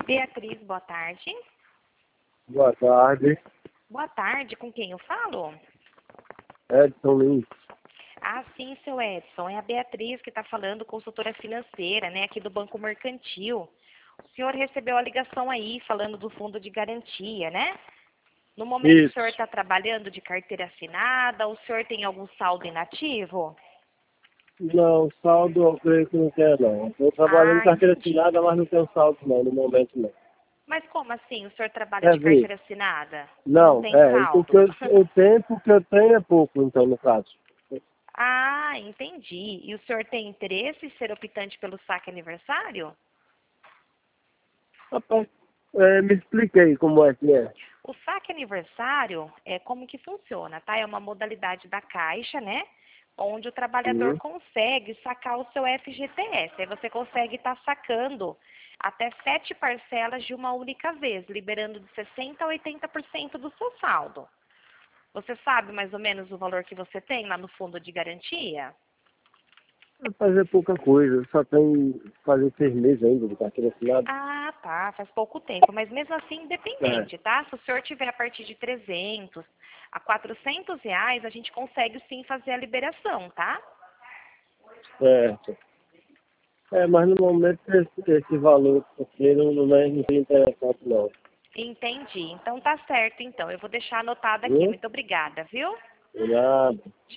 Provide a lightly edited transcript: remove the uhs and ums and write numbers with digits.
Beatriz, boa tarde. Boa tarde, Boa tarde, com quem eu falo? Edson Lins. Ah, sim, seu Edson. É a Beatriz que está falando, consultora financeira, né, aqui do Banco Mercantil. O senhor recebeu a ligação aí, falando do fundo de garantia, né? No momento Isso. o senhor está trabalhando de carteira assinada, o senhor tem algum saldo inativo? Não, saldo eu creio que não quer não. Estou trabalhando em Ah, carteira entendi. assinada, mas não tenho saldo não, no momento não. Mas como assim? O senhor trabalha Quer de ver? carteira assinada e não Não, tem saldo? o tempo que eu tenho é pouco, então, no caso. Ah, entendi. E o senhor tem interesse em ser optante pelo saque aniversário? Rapaz, me explique aí como é que é. O saque aniversário é como que funciona, tá? É uma modalidade da Caixa, né? Onde o trabalhador Uhum. consegue sacar o seu FGTS. Aí você consegue estar sacando até 7 parcelas de uma única vez, liberando de 60% a 80% do seu saldo. Você sabe mais ou menos o valor que você tem lá no fundo de garantia? Fazer pouca coisa, só tem fazer 6 meses ainda de carteira assinada. Ah, tá, faz pouco tempo, mas mesmo assim É, independente, tá? Se o senhor tiver a partir de 300 a 400 reais, a gente consegue sim fazer a liberação, tá? certo. Mas no momento esse valor, porque não é muito interessante não. Entendi. Então tá certo, então. Eu vou deixar anotado aqui. Viu? Muito obrigada, viu? Obrigado.